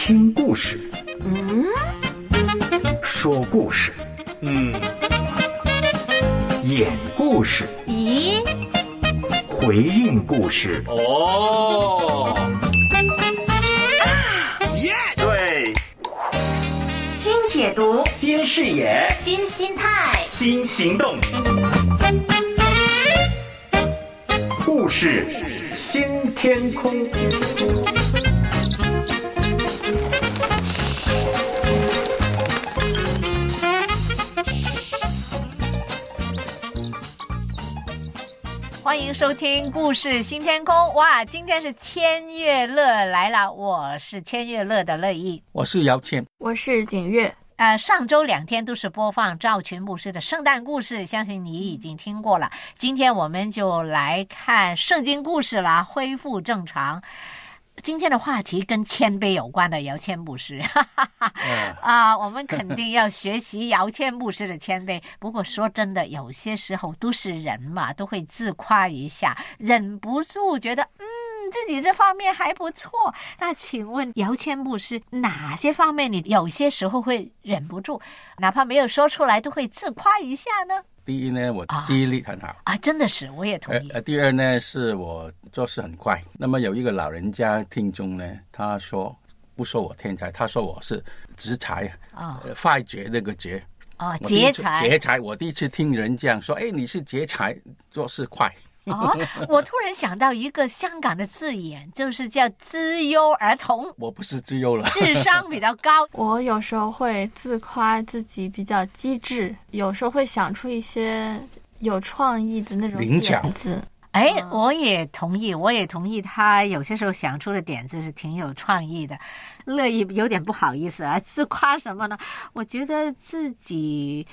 听故事，说故事，演故事， 咦， 回应故事。 哦， 对， 新解读， 新视野， 新心态， 新行动，故事新天空。 欢迎收听故事新天空。哇，今天是千乐乐来了，我是千乐乐的乐意， 我是姚谦， 我是景月。 上周2天都是播放赵群牧师的圣诞故事，相信你已经听过了。今天我们就来看圣经故事啦，恢复正常。今天的话题跟谦卑有关的，姚谦牧师我们肯定要学习姚谦牧师的谦卑。不过说真的，有些时候都是人嘛，都会自夸一下，忍不住觉得自己这方面还不错。那请问姚谦牧师，哪些方面你有些时候会忍不住，哪怕没有说出来都会自夸一下呢？ 第一呢，我记忆力很好真的是，我也同意。 第二呢，是我做事很快。那么有一个老人家听众呢，他说不说我天才，他说我是直才快捷那个捷劫财。 劫财，我第一次听人这样说，你是劫财，做事快。 我突然想到一个香港的字眼，就是叫资优儿童。 我不是资优了， 智商比较高。 我有时候会自夸自己比较机智，有时候会想出一些有创意的那种点子。 我也同意，他有些时候想出的点子是挺有创意的。乐意有点不好意思自夸什么呢？我觉得自己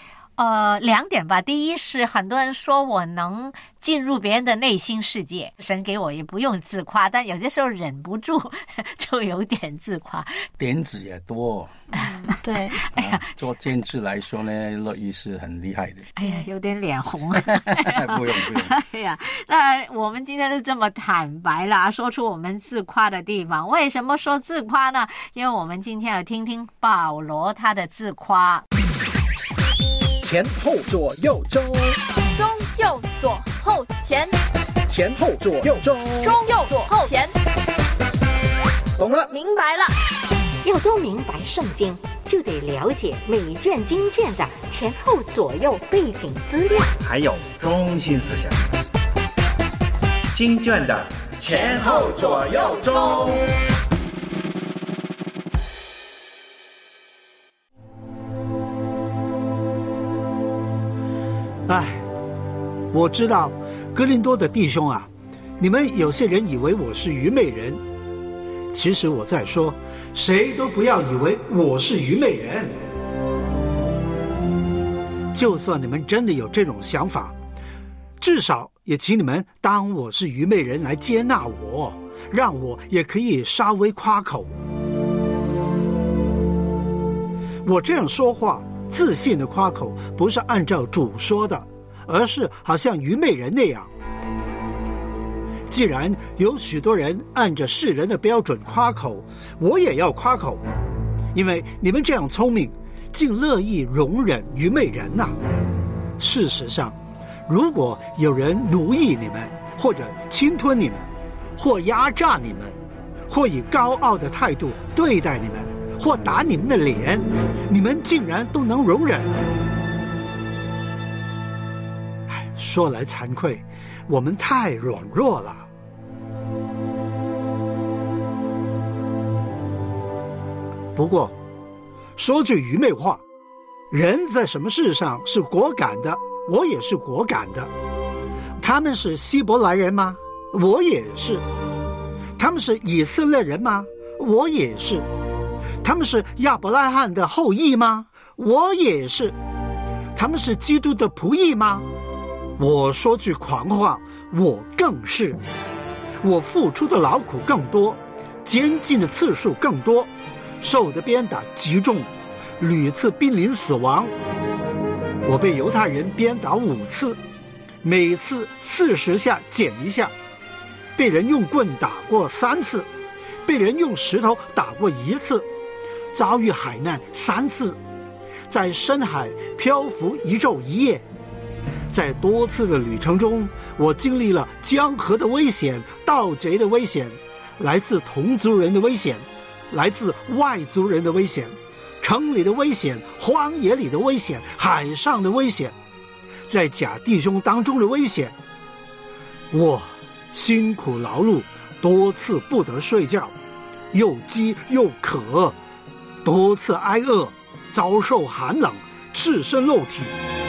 2点吧。第一是很多人说我能进入别人的内心世界，神给我也不用自夸，但有些时候忍不住就有点自夸。 点子也多。 对， 做监制来说呢，乐意是很厉害的。 有点脸红。 不用。 那我们今天就这么坦白啦，说出我们自夸的地方。为什么说自夸呢？因为我们今天要听听保罗他的自夸。 前后左右中， 中右左后前， 前后左右中， 中右左后前。 懂了， 明白了。 要多明白圣经，就得了解每卷经卷的前后左右背景资料， 还有中心思想。经卷的前后左右中。 我知道哥林多的弟兄啊，你们有些人以为我是愚昧人，其实我在说，谁都不要以为我是愚昧人。就算你们真的有这种想法，至少也请你们当我是愚昧人来接纳我，让我也可以稍微夸口。我这样说话，自信的夸口，不是按照主说的，而是好像愚昧人那样。既然有许多人按着世人的标准夸口，我也要夸口，因为你们这样聪明，竟乐意容忍愚昧人呐。事实上，如果有人奴役你们，或者侵吞你们，或压榨你们，或以高傲的态度对待你们，或打你们的脸，你们竟然都能容忍。说来惭愧，我们太软弱了。不过说句愚昧话，人在什么事上是果敢的，我也是果敢的。他们是希伯来人吗？我也是。他们是以色列人吗？我也是。他们是亚伯拉罕的后裔吗？我也是。他们是基督的仆役吗？我说句狂话，我更是。我付出的劳苦更多，监禁的次数更多，受的鞭打极重，屡次濒临死亡。我被犹太人鞭打5次，每次40下减一下，被人用棍打过3次，被人用石头打过1次， 遭遇海难3次，在深海漂浮1昼1夜。在多次的旅程中，我经历了江河的危险、盗贼的危险，来自同族人的危险，来自外族人的危险，城里的危险，荒野里的危险，海上的危险，在假弟兄当中的危险。我辛苦劳碌，多次不得睡觉，又饥又渴，多次挨饿，遭受寒冷，赤身露体。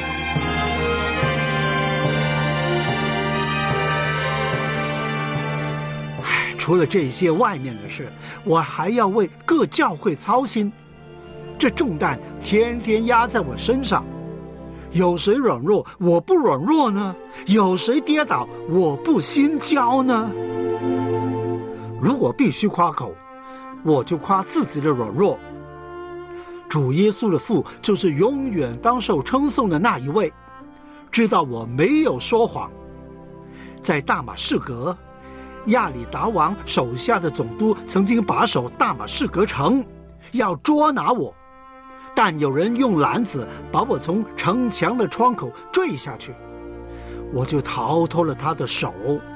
除了这些外面的事，我还要为各教会操心，这重担天天压在我身上。有谁软弱，我不软弱呢？有谁跌倒，我不心焦呢？如果必须夸口，我就夸自己的软弱。主耶稣的父就是永远当受称颂的那一位，知道我没有说谎。在大马士革，亚里达王手下的总督曾经把守大马士革城，要捉拿我，但有人用篮子把我从城墙的窗口坠下去，我就逃脱了他的手。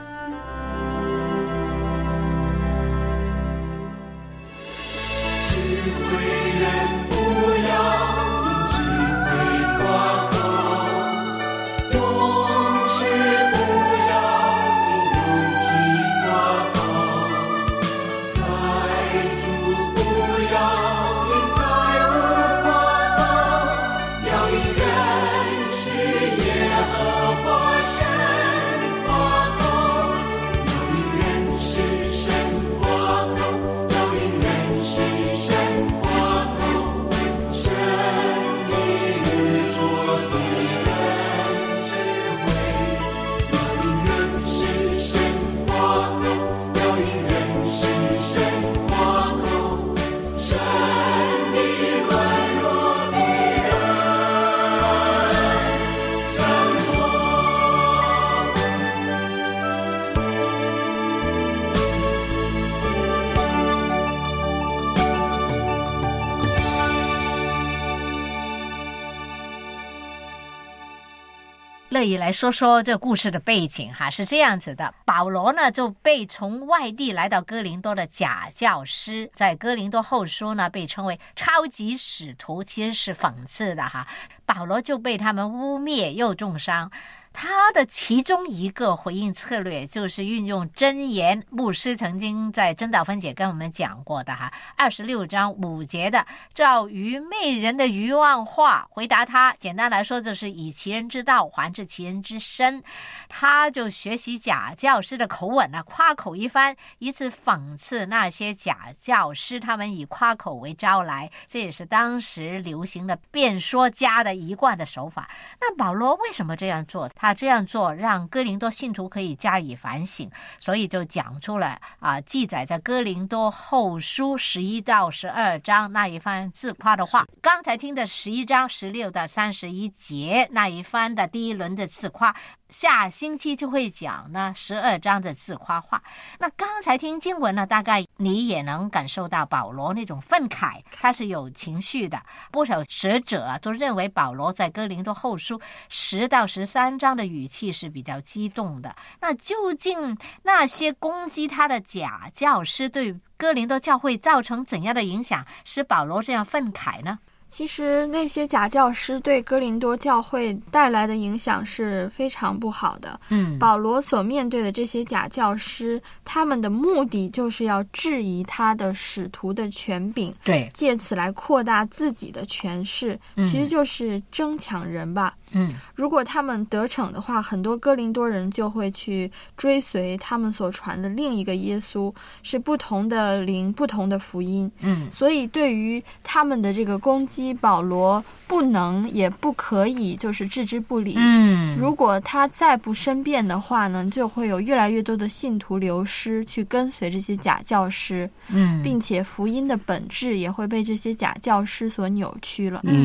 乐意来说说这故事的背景哈，是这样子的。保罗呢就被从外地来到哥林多的假教师，在哥林多后书呢被称为超级使徒，其实是讽刺的哈。保罗就被他们污蔑又重伤。他的其中一个回应策略就是运用箴言，牧师曾经在真道分解跟我们讲过的哈，26章5节的照愚昧人的愚妄话回答他。简单来说就是以其人之道还治其人之身。他就学习假教师的口吻夸口一番，以此讽刺那些假教师他们以夸口为招来，这也是当时流行的辩说家的一贯的手法。那保罗为什么这样做？他这样做让哥林多信徒可以加以反省，所以就讲出了记载在哥林多后书11到12章那一番自夸的话。刚才听的11章16到31节那一番的第一轮的自夸，下星期就会讲呢12章的自夸话。那刚才听经文呢，大概你也能感受到保罗那种愤慨，他是有情绪的。不少学者都认为保罗在哥林多后书10到13章的语气是比较激动的。那究竟那些攻击他的假教师对哥林多教会造成怎样的影响，使保罗这样愤慨呢？ 其实那些假教师对哥林多教会带来的影响是非常不好的。保罗所面对的这些假教师，他们的目的就是要质疑他的使徒的权柄，对，借此来扩大自己的权势，其实就是争抢人吧。如果他们得逞的话，很多哥林多人就会去追随他们所传的另一个耶稣，是不同的灵，不同的福音。所以对于他们的这个攻击，保罗不能也不可以就是置之不理。如果他再不申辩的话呢，就会有越来越多的信徒流失，去跟随这些假教师。并且福音的本质也会被这些假教师所扭曲了。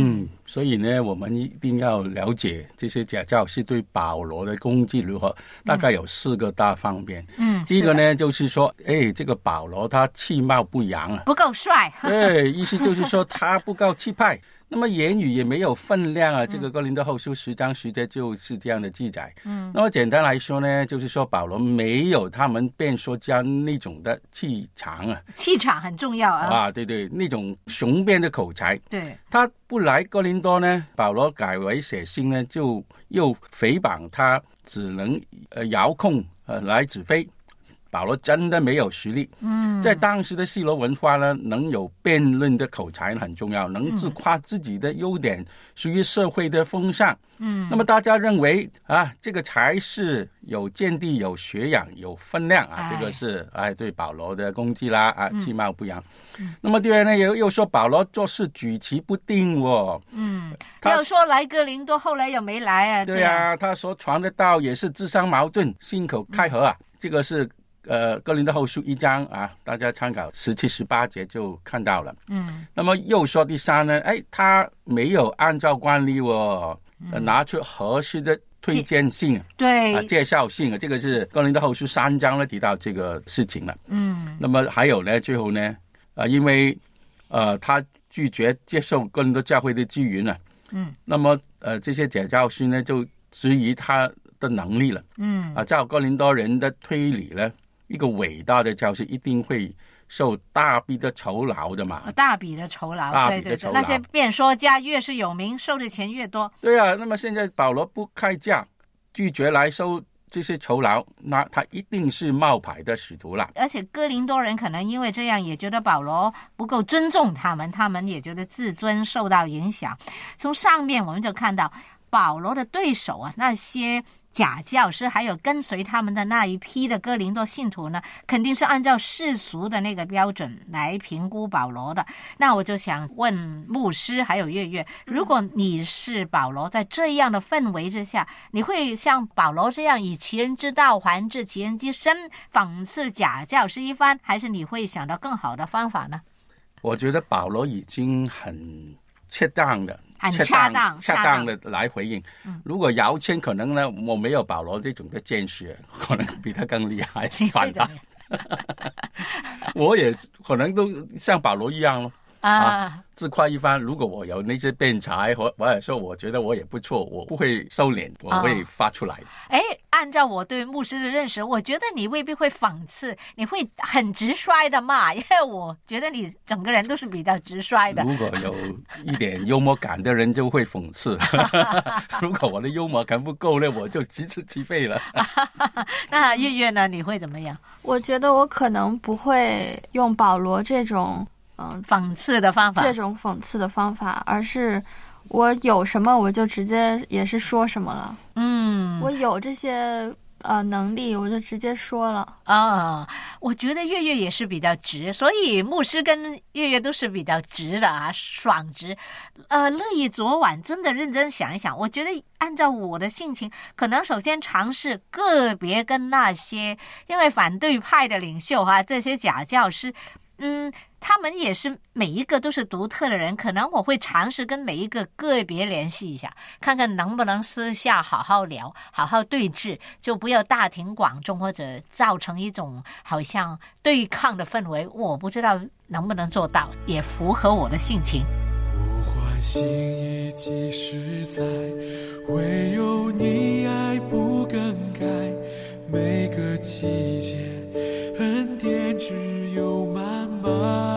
所以呢，我们一定要了解这些假教师对保罗的攻击如何，大概有4个大方面。第一个呢，就是说，这个保罗他气貌不扬啊， 不够帅。 对，意思就是说他不够气派。那么言语也没有分量啊，这个哥林多后书10章10节就是这样的记载。那么简单来说呢，就是说保罗没有他们辩说家那种的气场啊， 气场很重要啊。 对对，那种雄辩的口才。 对， 他不来哥林多呢，保罗改为写信呢，就又诽谤他只能遥控来指挥。保罗真的没有实力。在当时的希罗文化呢，能有辩论的口才很重要，能自夸自己的优点，属于社会的风尚。那么大家认为这个才是有见地、有学养、有分量啊，这个是对保罗的攻击啦气貌不扬。那么第二呢，又说保罗做事举棋不定哦。 要说来哥林多，后来又没来啊。 对啊，他所传的道也是自相矛盾，信口开河啊。这个是哥林多后书1章啊，大家参考17、18节就看到了。那么又说第3呢，他没有按照惯例拿出合适的推荐信， 对介绍信啊，这个是哥林多后书3章呢提到这个事情了。那么还有呢，最后呢，因为他拒绝接受哥林多教会的资源了。那么这些假教师呢就质疑他的能力了。照哥林多人的推理呢，一个伟大的教师一定会受大笔的酬劳的嘛。 大笔的酬劳，对对对，那些辩说家越是有名，收的钱越多。 对啊，那么现在保罗不开价，拒绝来收这些酬劳，那他一定是冒牌的使徒了。 而且哥林多人可能因为这样也觉得保罗不够尊重他们，他们也觉得自尊受到影响。从上面我们就看到保罗的对手啊，那些假教师还有跟随他们的那一批的哥林多信徒呢，肯定是按照世俗的那个标准来评估保罗的。那我就想问牧师还有月月，如果你是保罗，在这样的氛围之下，你会像保罗这样以其人之道还治其人之身，讽刺假教师一番，还是你会想到更好的方法呢？ 我觉得保罗已经很恰当的来回应。如果姚谦可能呢，我没有保罗这种的见识，可能比他更厉害反弹。我也可能都像保罗一样咯。自夸一番。如果我有那些辩才，我也说我觉得我也不错，我不会收敛，我会发出来。 按照我对牧师的认识，我觉得你未必会讽刺，你会很直率的骂，因为我觉得你整个人都是比较直率的。 如果有一点幽默感的人就会讽刺如果我的幽默感不够呢，我就直斥其非了那月月呢，你会怎么样？ 我觉得我可能不会用保罗这种讽刺的方法， 而是我有什么我就直接也是说什么了。我有这些能力，我就直接说了。 我觉得月月也是比较直，所以牧师跟月月都是比较直的爽直。乐意昨晚真的认真想一想，我觉得按照我的性情，可能首先尝试个别跟那些因为反对派的领袖这些假教师，他们也是每一个都是独特的人，可能我会尝试跟每一个个别联系一下，看看能不能私下好好聊，好好对峙，就不要大庭广众或者造成一种好像对抗的氛围。我不知道能不能做到，也符合我的性情。 呼唤心意即实在，唯有你爱不更改，每个季节恩典只有满满。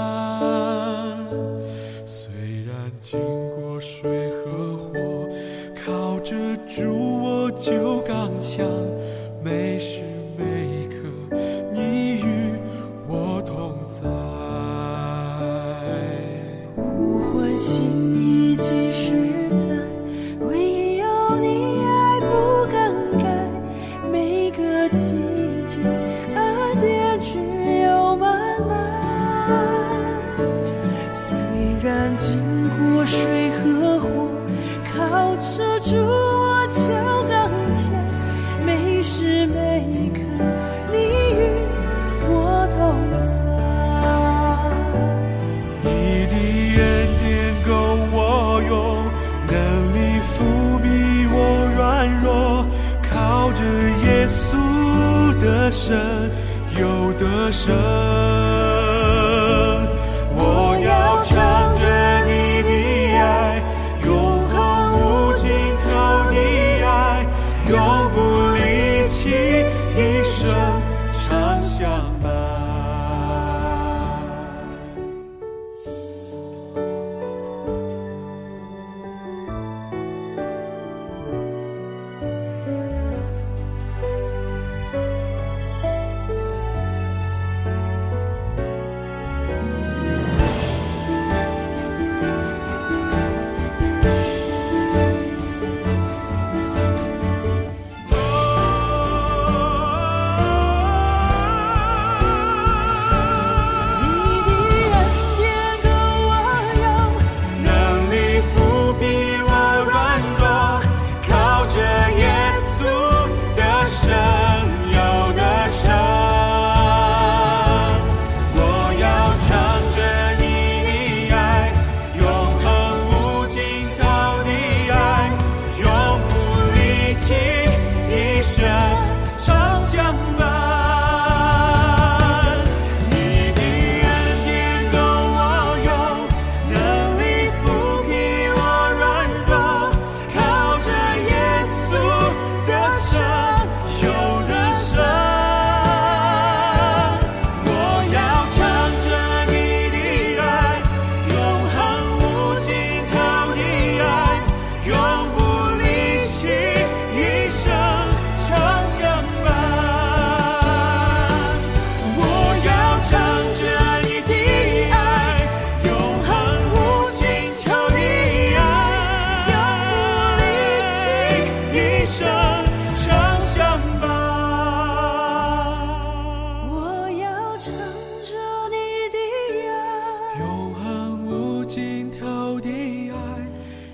虽然经过水和火，靠着主我就刚强，每时每刻你与我同在。 呼唤心意即实在，唯有你爱不更改，每个季节恩典只有满满。虽然经过水和火，靠着主我就刚强，每时每刻你与我同在。 你的恩典够我用，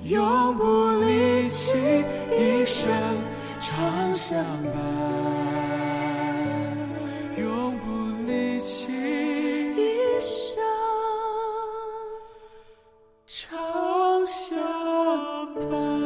永不离弃，一生常相伴，永不离弃， 一生常相伴。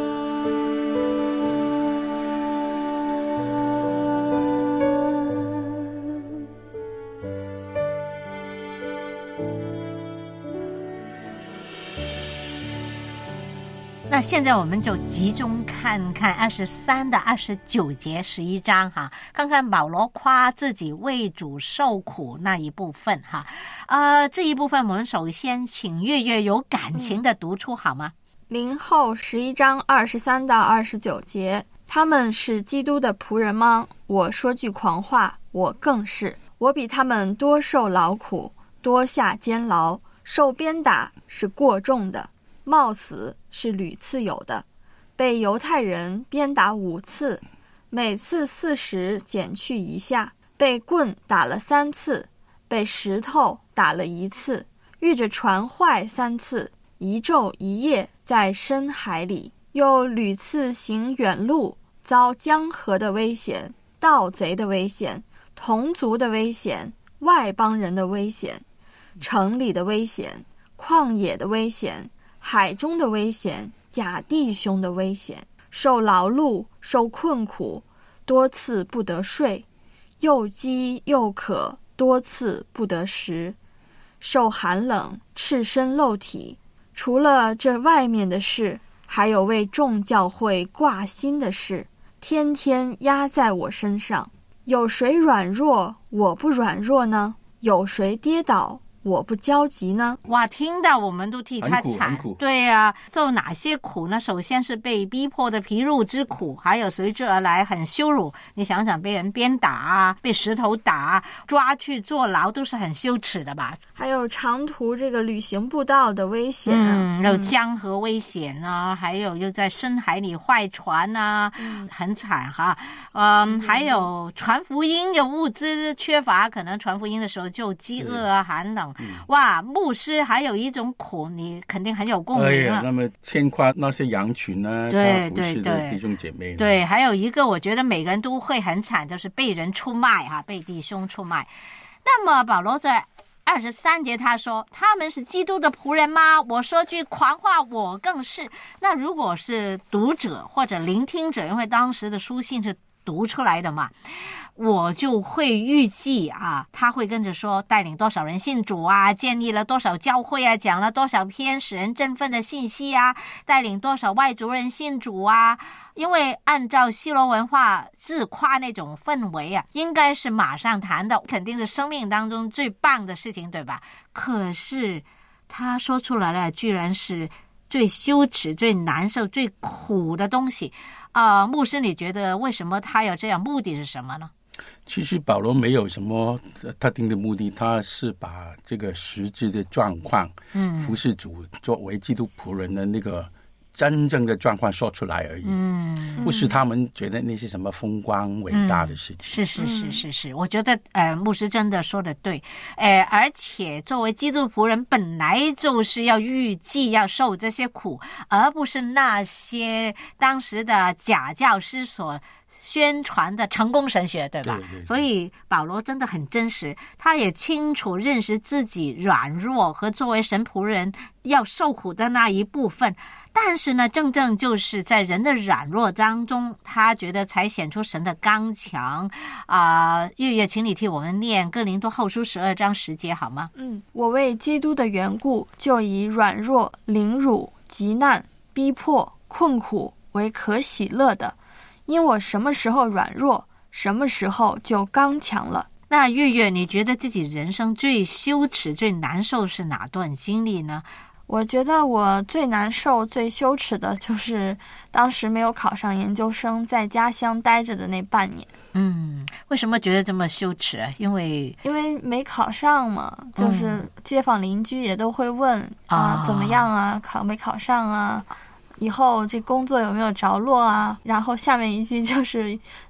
那现在我们就集中看看23到29节11章哈，看看保罗夸自己为主受苦那一部分哈。这一部分我们首先请月月有感情的读出好吗？ 林后11章23到29节，他们是基督的仆人吗？我说句狂话，我更是。我比他们多受劳苦，多下监牢，受鞭打是过重的，冒死是屡次有的，被犹太人鞭打5次，每次40减去1下，被棍打了3次，被石头打了1次，遇着船坏3次，一昼一夜在深海里，又屡次行远路，遭江河的危险，盗贼的危险，同族的危险，外邦人的危险，城里的危险，旷野的危险，海中的危险，假弟兄的危险，受劳碌，受困苦，多次不得睡，又饥又渴，多次不得食，受寒冷，赤身露体。除了这外面的事，还有为众教会挂心的事，天天压在我身上。有谁软弱，我不软弱呢？有谁跌倒，我不焦急呢？ 哇，听到我们都替他惨。对呀，受哪些苦呢？首先是被逼迫的皮肉之苦，还有随之而来很羞辱。你想想，被人鞭打啊，被石头打啊，抓去坐牢，都是很羞耻的吧？ 还有长途这个旅行步道的危险， 有江河危险啊，还有又在深海里坏船啊，很惨哈。还有传福音有物资缺乏，可能传福音的时候就饥饿啊、寒冷。哇，牧师还有一种苦，你肯定很有共鸣了。 那么牵挂那些羊群啊，他服侍的弟兄姐妹。 对，还有一个我觉得每个人都会很惨，就是被人出卖哈，被弟兄出卖。那么保罗在23节他说，他们是基督的仆人吗？我说句狂话，我更是。那如果是读者或者聆听者，因为当时的书信是读出来的嘛，我就会预计啊，他会跟着说带领多少人信主啊，建立了多少教会啊，讲了多少篇使人振奋的信息啊，带领多少外族人信主啊。因为按照希罗文化自夸那种氛围啊，应该是马上谈的，肯定是生命当中最棒的事情，对吧？可是他说出来了，居然是最羞耻、最难受、最苦的东西。牧师，你觉得为什么他要这样？目的是什么呢？ 其实保罗没有什么特定的目的，他是把这个实际的状况，服侍主作为基督仆人的那个真正的状况说出来而已，不是他们觉得那些什么风光伟大的事情。 是，我觉得牧师真的说的对，而且作为基督仆人本来就是要预计要受这些苦，而不是那些当时的假教师所宣传的成功神学，对吧？对。所以保罗真的很真实，他也清楚认识自己软弱和作为神仆人要受苦的那一部分。但是呢，正正就是在人的软弱当中，他觉得才显出神的刚强。月月，请你替我们念哥林多后书12章10节好吗？ 我为基督的缘故，就以软弱、凌辱、急难、逼迫、困苦为可喜乐的，因我什么时候软弱，什么时候就刚强了。 那月月，你觉得自己人生最羞耻、最难受是哪段经历呢？ 我觉得我最难受、最羞耻的就是当时没有考上研究生，在家乡待着的那半年。 为什么觉得这么羞耻啊？因为没考上嘛，就是街坊邻居也都会问怎么样啊，没考上啊，以后这工作有没有着落啊？然后下面一句就是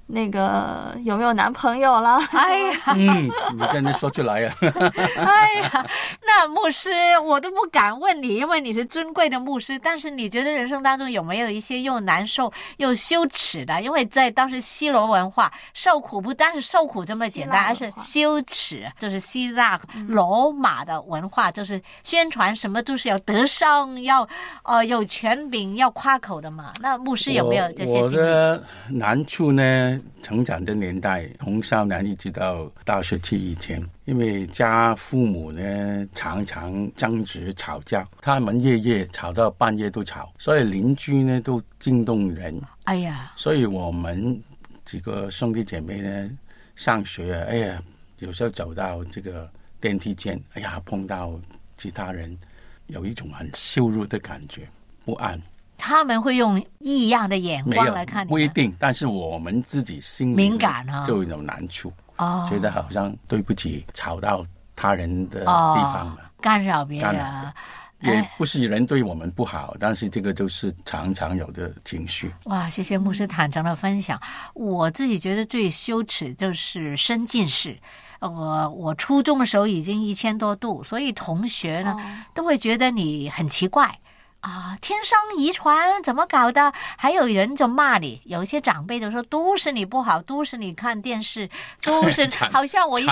那个有没有男朋友了？ 哎呀， 你真的说出来呀！ 哎呀，那牧师我都不敢问你，因为你是尊贵的牧师。但是你觉得人生当中有没有一些又难受又羞耻的？因为在当时希罗文化，受苦不单是受苦这么简单，而是羞耻，就是希腊罗马的文化，就是宣传什么都是要得胜，要有权柄，要夸口的嘛。那牧师有没有这些经历？ 我的难处呢，成长的年代，从少年一直到大学期以前，因为家父母呢常常争执吵架，他们夜夜吵到半夜都吵，所以邻居呢都惊动人。 哎呀， 所以我们几个兄弟姐妹呢上学哎呀，有时候走到这个电梯间，哎呀碰到其他人，有一种很羞辱的感觉，不安。 他们会用异样的眼光来看你， 不一定，但是我们自己心里敏感啊， 就有难处觉得好像对不起，吵到他人的地方了， 干扰别人， 也不是人对我们不好，但是这个就是常常有的情绪。 哇，谢谢牧师坦诚的分享。我自己觉得最羞耻就是生近视。我初中的时候已经1000多度，所以同学呢都会觉得你很奇怪。天生遗传怎么搞的？还有人就骂你，有一些长辈就说都是你不好，都是你看电视，都是好像我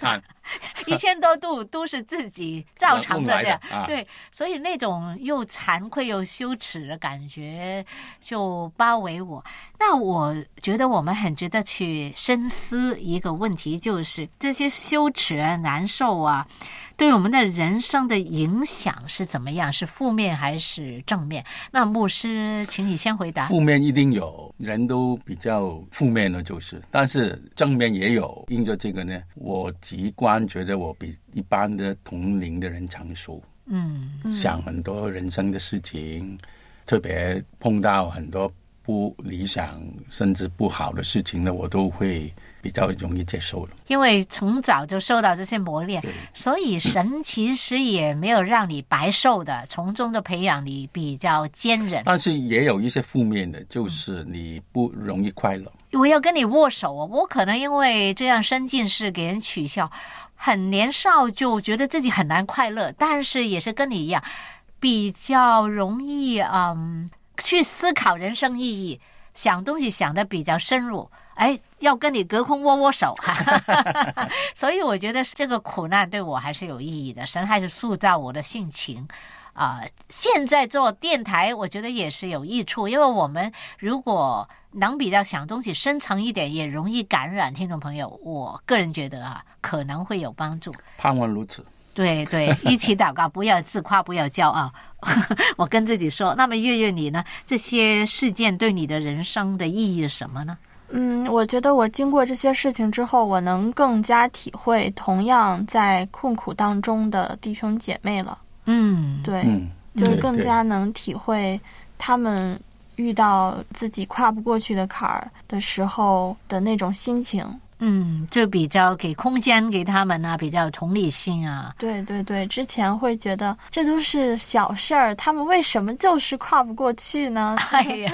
1000多度都是自己造成的这样。对，所以那种又惭愧又羞耻的感觉就包围我。那我觉得我们很值得去深思一个问题，就是这些羞耻啊、难受啊，对我们的人生的影响是怎么样？是负面还是正面？那牧师，请你先回答。 负面一定有，人都比较负面的，就是，但是正面也有。因着这个呢，我直观觉得我比一般的同龄的人成熟。想很多人生的事情，特别碰到很多不理想甚至不好的事情呢，我都会比较容易接受了， 因为从早就受到这些磨练，所以神其实也没有让你白受的，从中的培养你比较坚韧。 但是也有一些负面的，就是你不容易快乐。 我要跟你握手，我可能因为这样生近视给人取笑，很年少就觉得自己很难快乐，但是也是跟你一样，比较容易去思考人生意义，想东西想得比较深入。要跟你隔空握握手所以我觉得这个苦难对我还是有意义的，神还是塑造我的性情现在做电台我觉得也是有益处，因为我们如果能比较想东西深层一点，也容易感染听众朋友，我个人觉得可能会有帮助， 盼望如此。 对对，一起祷告，不要自夸，不要骄傲我跟自己说。那么月月你呢？这些事件对你的人生的意义是什么呢？ 我觉得我经过这些事情之后，我能更加体会同样在困苦当中的弟兄姐妹了。对，就是更加能体会他们遇到自己跨不过去的坎儿的时候的那种心情。 就比较给空间给他们比较有同理心啊。对对对，之前会觉得这都是小事儿，他们为什么就是跨不过去呢？ 哎呀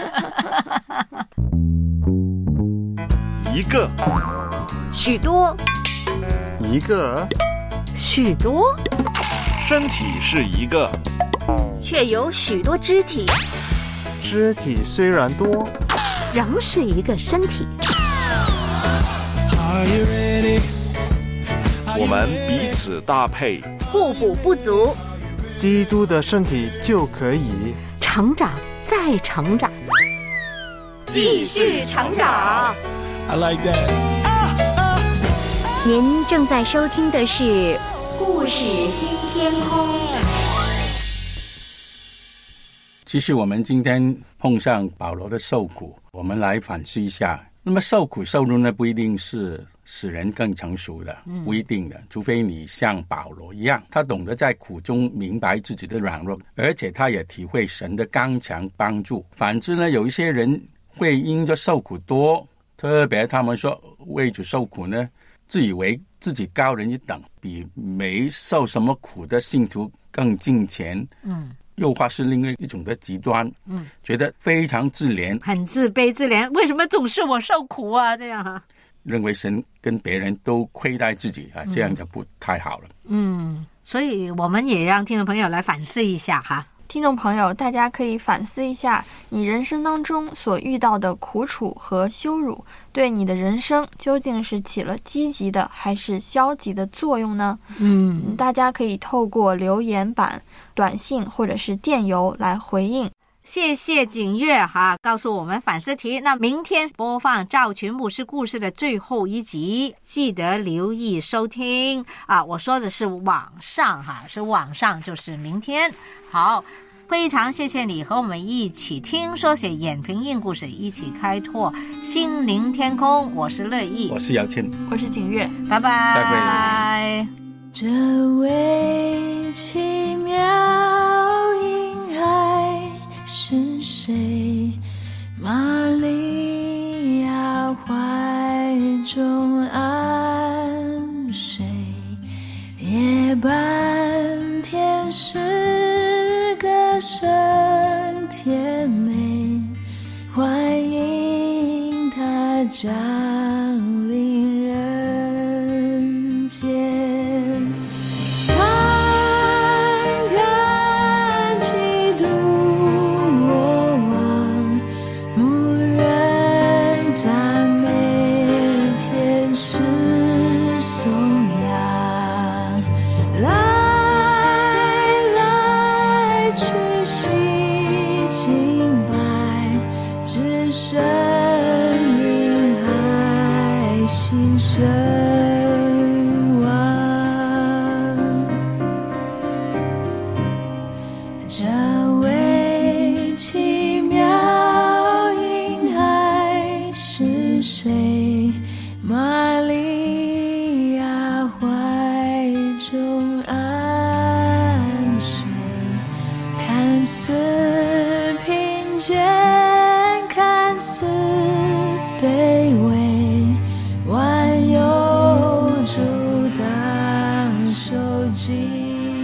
一个， 许多， 一个， 许多， 身体是一个， 却有许多肢体， 肢体虽然多， 仍是一个身体。 我们彼此搭配， 互补不足， 基督的身体就可以成长再成长， 继续成长。 I like that. 您正在收听的是故事新天空。 其实我们今天碰上保罗的受苦，我们来反思一下。那么受苦受辱呢，不一定是使人更成熟的，不一定的，除非你像保罗一样，他懂得在苦中明白自己的软弱，而且他也体会神的刚强帮助。反之呢，有一些人会因着受苦多，特别他们说为主受苦呢，自以为自己高人一等，比没受什么苦的信徒更敬虔， 又或是另外一种的极端，觉得非常自怜， 很自卑自怜，为什么总是我受苦啊？这样啊， 认为神跟别人都亏待自己啊，这样就不太好了。 所以我们也让听众朋友来反思一下哈。 听众朋友，大家可以反思一下你人生当中所遇到的苦楚和羞辱，对你的人生究竟是起了积极的还是消极的作用呢？大家可以透过留言板、短信或者是电邮来回应。 谢谢景月哈，告诉我们反思题。那明天播放赵群牧师故事的最后一集，记得留意收听啊！我说的是网上哈，是网上，就是明天。好，非常谢谢你和我们一起听说写演评印故事，一起开拓心灵天空。我是乐意， 我是姚谦， 我是景月， 拜拜， 再会。 这位奇妙婴孩是谁？玛利亚怀中安睡，夜半天使歌声甜美，欢迎他降临人间。万有主当受尽。